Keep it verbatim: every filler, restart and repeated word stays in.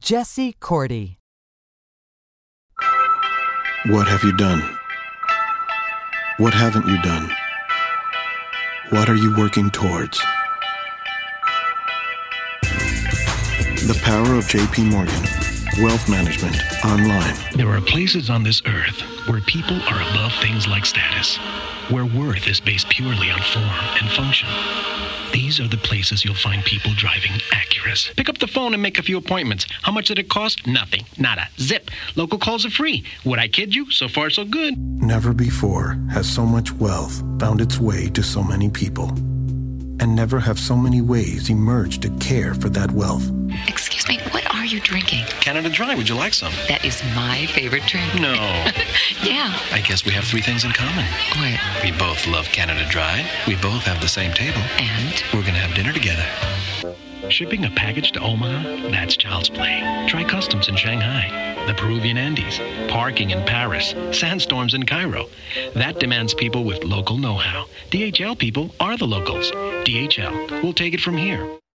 Jesse Cordy. What have you done? What haven't you done? What are you working towards? The power of J P Morgan. Wealth management online. There are places on this earth where people are above things like status, where worth is based purely on form and function. These are the places you'll find people driving Acuras. Pick up the phone and make a few appointments. How much did it cost? Nothing. Nada. Zip. Local calls are free. Would I kid you? So far, so good. Never before has so much wealth found its way to so many people. And never have so many ways emerged to care for that wealth. Excuse me, what are you drinking? Canada Dry. Would you like some? That is my favorite drink. No. Yeah. I guess we have three things in common. What? We both love Canada Dry. We both have the same table. And? We're going to have dinner together. Shipping a package to Omaha? That's child's play. Try customs in Shanghai, the Peruvian Andes, parking in Paris, sandstorms in Cairo. That demands people with local know-how. D H L people are the locals. D H L will take it from here.